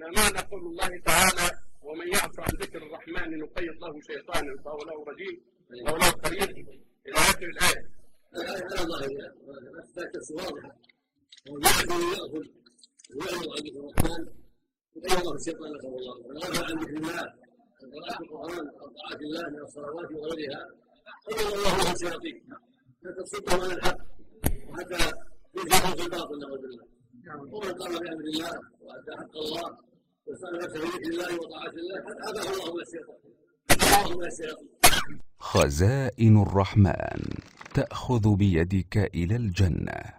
معنى قول الله تعالى ومن يعص عن ذكر الرحمن نقيض له شيطانا فهو له رجيم أو له قريب إلى آخر الآية. لا ظاهر بس واضحة. والمعنى يأخذ ويعرض عن ذكر الرحمن يقيض له الشيطان نسأل الله، ويغفل عن ذكر الله قراءة القرآن وطاعة الله من الصلوات وغيرها قيض الله له الشياطين حتى تصدهم عن الحق وحتى يجعلهم في الباطل نعوذ بالله. ومن قام بأمر الله وأدى حق الله وسأل نفسه بذكر الله وطاعة الله قد عافاه الله من الشيطان. خزائن الرحمن تأخذ بيدك إلى الجنة.